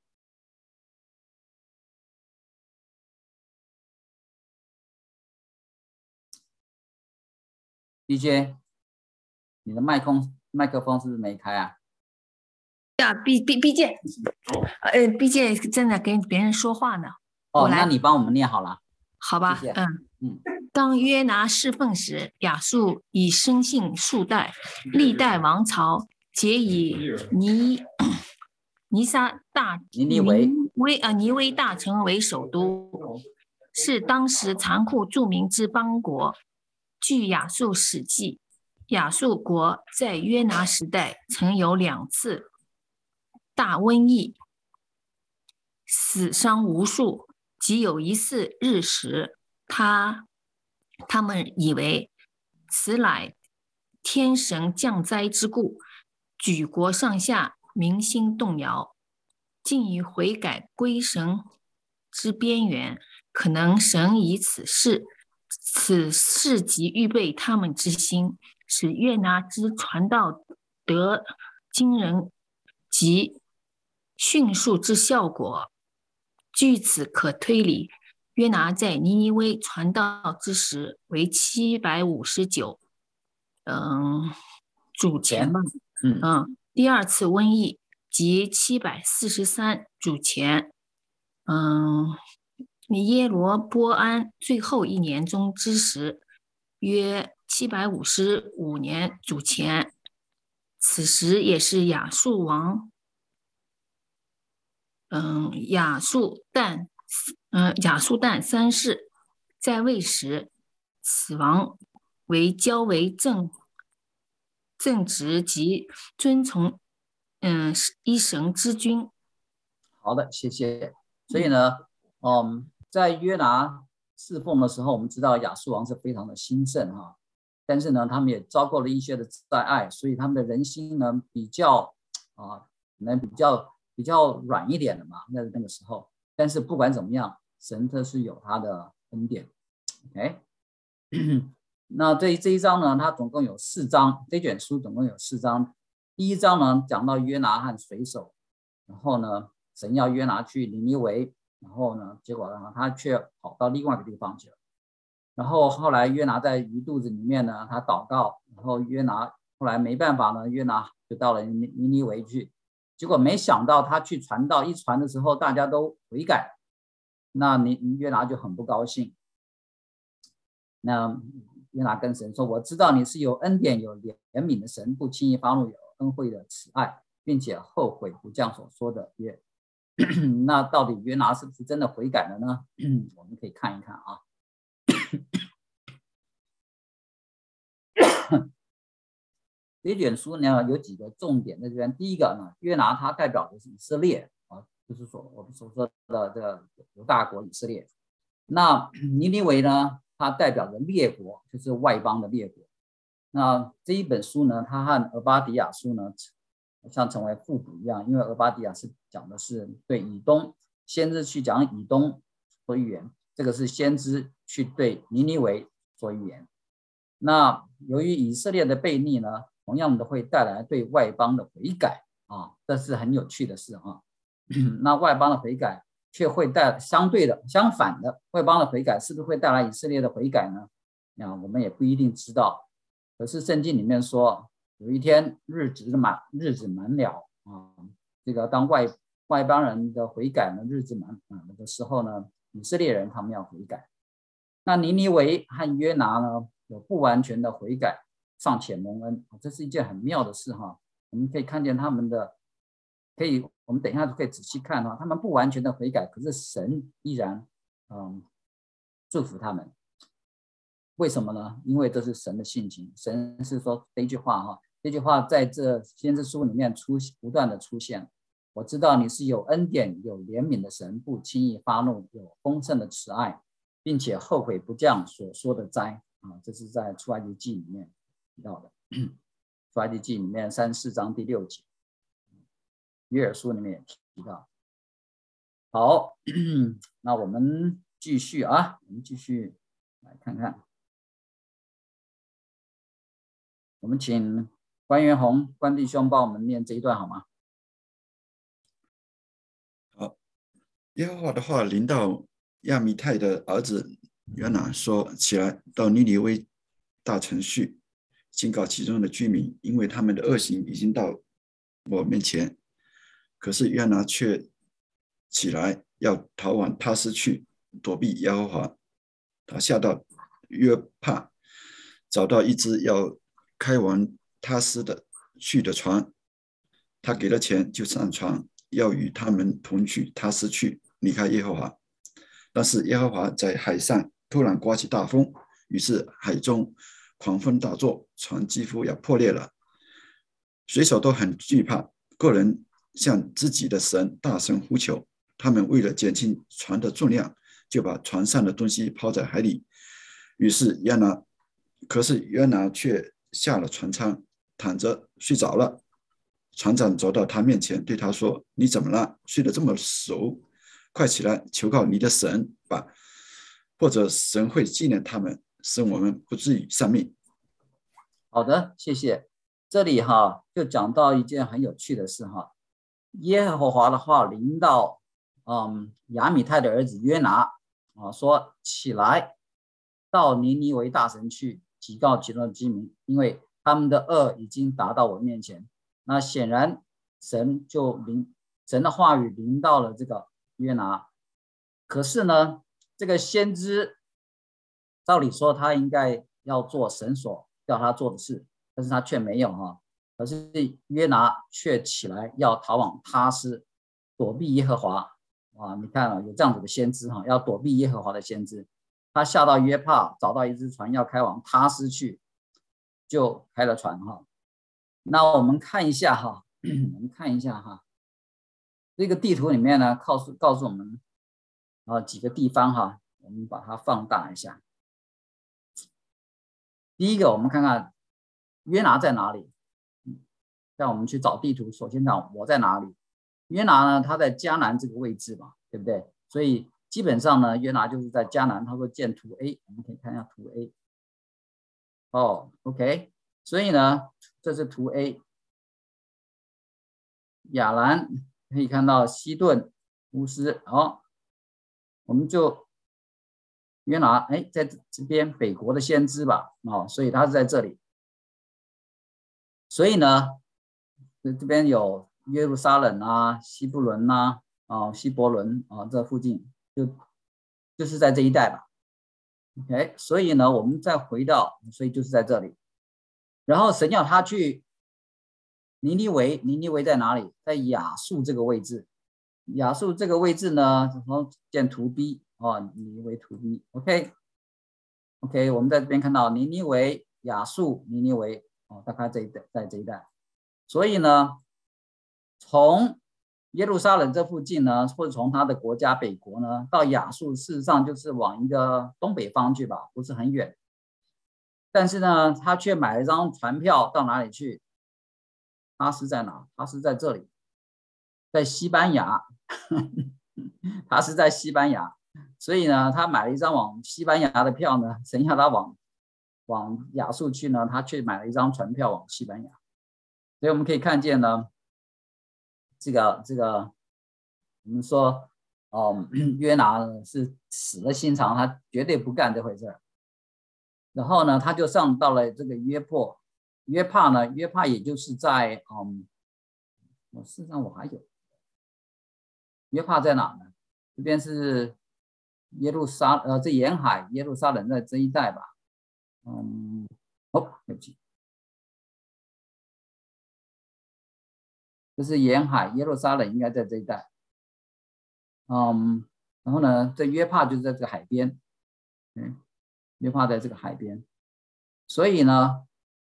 DJ 你的麦麦克风是不是没开啊？ 呀，毕竟，毕竟正在跟别人说话呢。 哦，那你帮我们念好了。 好吧， 谢谢。 当约拿侍奉时，亚述已生性数代，历代王朝皆以尼维大城为首都，是当时残酷著名之邦国。据亚述史记，亚述国在约拿时代曾有2次大瘟疫，死伤无数，即有一次日食，他们以为此乃天神降灾之故，举国上下民心动摇，竟于悔改归神之边缘。可能神以此事即预备他们之心，使约拿之传道得惊人及迅速之效果。据此可推理，约拿在尼尼微传道之时为759主前吧。第2次瘟疫即743主前。耶罗波安最后1年中之时，约755年主前。此时也是亚述王亚述旦3世在位时，此王较为正直及遵从一神之君。 好的，谢谢。所以呢，在约拿侍奉的时候，我们知道亚述王是非常的兴盛哈，但是呢，他们也遭过了一些的灾害，所以他们的人心呢比较软一点的嘛，那个时候。但是不管怎么样，神他是有他的恩典。OK， 那这一章呢，它总共有4章，这卷书总共有4章。第1章呢讲到约拿和水手，然后呢，神要约拿去尼尼微。然后呢，结果呢，他却跑到另外一个地方去了。然后后来约拿在鱼肚子里面呢，他祷告，然后约拿后来没办法呢，约拿就到了尼尼微去。结果没想到他去传道，一传的时候大家都悔改，那约拿就很不高兴。那约拿跟神说：“我知道你是有恩典、有怜悯的神，不轻易发怒，有恩惠的慈爱，并且后悔不降所说的约。”那到底约拿是不是真的悔改了呢？我们可以看一看啊。这卷书呢有几个重点在这边。第一个呢，约拿他代表的是以色列啊，就是我们所说的这个犹大国以色列。那尼尼微呢，它代表着列国，就是外邦的列国。那这一本书呢，它和俄巴底亚书呢像成为互补一样，因为俄巴底亚是讲的是对以东，先知去讲以东说预言，这个是先知去对尼尼微说预言。那由于以色列的悖逆呢，同样的会带来对外邦的悔改啊，这是很有趣的事啊。那外邦的悔改却会带相反的，外邦的悔改是不是会带来以色列的悔改呢？我们也不一定知道。可是圣经里面说，有一天日子满了啊，这个当外邦人的悔改呢，日子满了的时候呢，以色列人他们要悔改。那尼尼微和约拿呢，有不完全的悔改，尚且蒙恩，这是一件很妙的事哈。我们可以看见他们的，我们等一下就可以仔细看哈，他们不完全的悔改，可是神依然祝福他们。为什么呢？因为这是神的性情。神是说这句话哈，这句话在这先知书里面不断的出现。我知道你是有恩典、有怜悯的神，不轻易发怒，有丰盛的慈爱，并且后悔不降所说的灾啊，这是在出埃及记里面提到的。出埃及记里面34章第6节，约珥书里面也提到。好，那我们继续啊，我们继续来看看。我们请关元宏关弟兄帮我们念这一段好吗？ 好，耶和华的话临到亚米太的儿子约拿说：“起来，到尼尼微大城去， 警告其中的居民，因为他们的恶行已经到我面前。可是约拿却起来要逃往他施去，躲避耶和华。他下到约帕，找到一只要开往他施去的船，他给了钱就上船，要与他们同去他施去，离开耶和华。但是耶和华在海上突然刮起大风，于是海中狂风大作，船几乎要破裂了。水手都很惧怕，个人向自己的神大声呼求。他们为了减轻船的重量，就把船上的东西抛在海里。可是约拿却下了船舱，躺着睡着了。船长走到他面前，对他说：“你怎么了？睡得这么熟？快起来，求告你的神吧，或者神会纪念他们，使我们不至于丧命。” 好的，谢谢。这里就讲到一件很有趣的事耶和华的话临到亚米泰的儿子约拿说：“起来，到尼尼微大城去，提告其中的居民，因为他们的恶已经达到我面前。”那显然神的话语临到了这个约拿。可是呢，这个先知照理说他应该要做神所要他做的事，但是他却没有可是约拿却起来要逃往他施，躲避耶和华你看有这样子的先知要躲避耶和华的先知。他下到约帕，找到一只船要开往他施去，就开了船那我们看一下这个地图里面呢告诉我们几个地方我们把它放大一下。第一个，我们看看约拿在哪里。让我们去找地图，首先找我在哪里。约拿呢，他在迦南这个位置嘛，对不对？所以基本上呢，约拿就是在迦南。他说见图 A， 我们可以看一下图 A。OK， 所以呢，这是图 A。亚兰可以看到西顿、乌斯，我们就约拿，在这边北国的先知吧，所以他是在这里。所以呢，这边有耶路撒冷西布伦希伯伦这附近就是在这一带吧。OK， 所以呢，我们再回到，所以就是在这里。然后神要他去尼尼微，尼尼微在哪里？在亚述这个位置。亚述这个位置呢，见图 B 尼尼微图 B。OK， 我们在这边看到尼尼微、亚述、尼尼微大概在这一带。所以呢，从耶路撒冷这附近呢，或者从他的国家北国呢，到亚述，事实上就是往一个东北方去吧，不是很远。但是呢，他却买了一张船票到哪里去？他是在哪？他是在这里，在西班牙。他是在西班牙，所以呢，他买了一张往西班牙的票呢，神要他往亚述去呢，他却买了一张船票往西班牙。所以我们可以看见呢，这个我们说约拿是死了心肠，他绝对不干这回事。然后呢，他就上到了这个约帕呢，约帕也就是在事实上我还有约帕在哪呢？这边是这沿海耶路撒冷在这一带吧。对不起，这是沿海耶路撒冷应该在这一带。然后呢，这约帕就是在这个海边。约帕在这个海边，所以呢，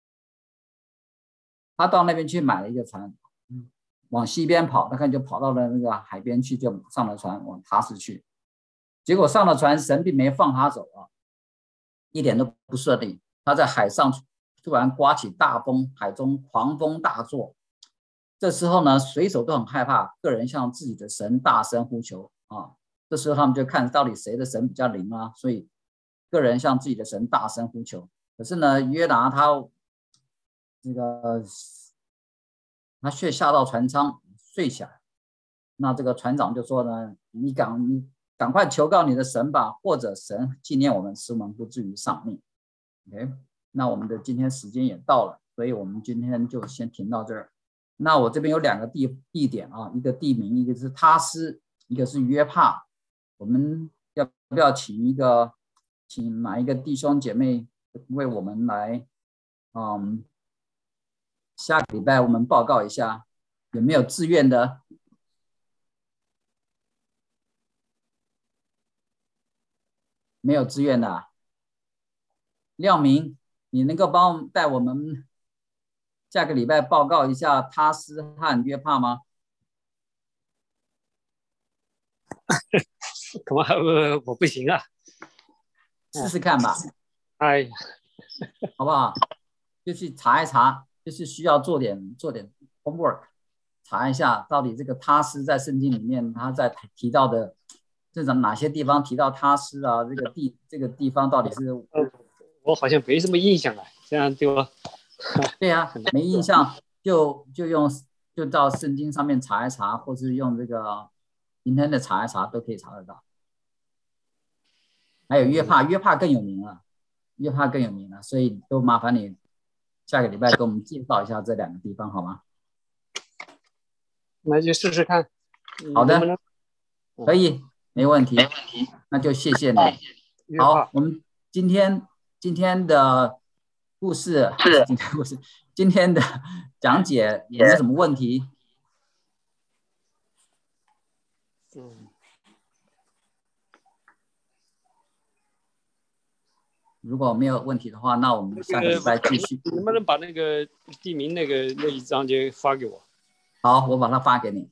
他到那边去买了一个船，往西边跑，他看就跑到了那个海边去，就上了船往他施去。结果上了船，神并没放他走一点都不顺利。他在海上突然刮起大风，海中狂风大作。这时候呢，水手都很害怕，个人向自己的神大声呼求这时候他们就看到底谁的神比较灵所以个人向自己的神大声呼求。可是呢，约拿他却下到船舱睡起来。那这个船长就说呢，你赶快求告你的神吧，或者神纪念我们，使我们不至于丧命。 那我们的今天时间也到了，所以我们今天就先停到这儿。那我这边有2个地点啊，一个地名，一个是他斯，一个是约帕。我们要不要请哪一个弟兄姐妹为我们来，下个礼拜我们报告一下有没有自愿的？没有自愿的啊。亮明，你能够带我们下个礼拜报告一下他斯和约帕吗？ 恐怕我不行啊， 试试看吧。 哎呀， 好不好？就去查一查，就是需要做点 homework， 查一下到底这个他斯在圣经里面他在提到的这种哪些地方提到他斯啊？这个地方到底是？ 我好像没什么印象了，这样就对呀，没印象就到圣经上面查一查，或是用这个internet查一查都可以查得到。还有约帕更有名了，所以都麻烦你下个礼拜给我们介绍一下这2个地方好吗？ 那就试试看。 好的，可以，没问题，那就谢谢你。好，我们今天的故事，今天的讲解有没有什么问题？如果没有问题的话，那我们下个礼拜继续。 能不能把那个地名那一章节发给我？ 好，我把它发给你。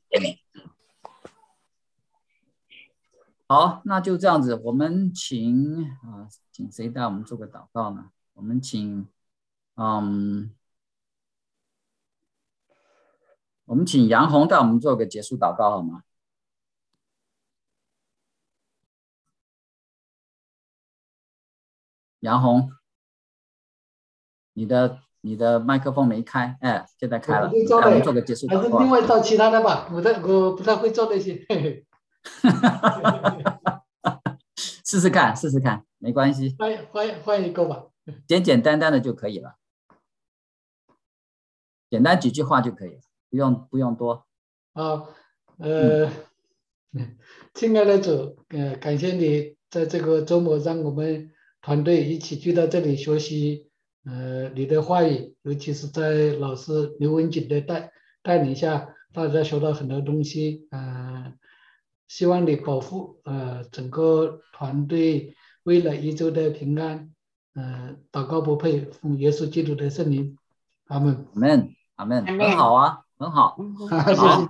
好，那就这样子，我们请谁带我们做个祷告呢？我们请杨红带我们做个结束祷告好吗？杨红，你的麦克风没开，哎，现在开了，你带我们做个结束祷告。 还是另外找其他的吧，我不太会做那些。 试试看，没关系。 换一个吧。 简单的就可以了，简单几句话就可以了，不用多。 好，亲爱的主，感谢你在这个周末让我们团队一起聚到这里学习，你的话语，尤其是在老师刘文锦的带领下，大家学到很多东西，希望你保护整个团队未来1周的平安，祷告不配，奉耶稣基督的圣名，阿门。 阿门，很好啊，很好。 谢谢。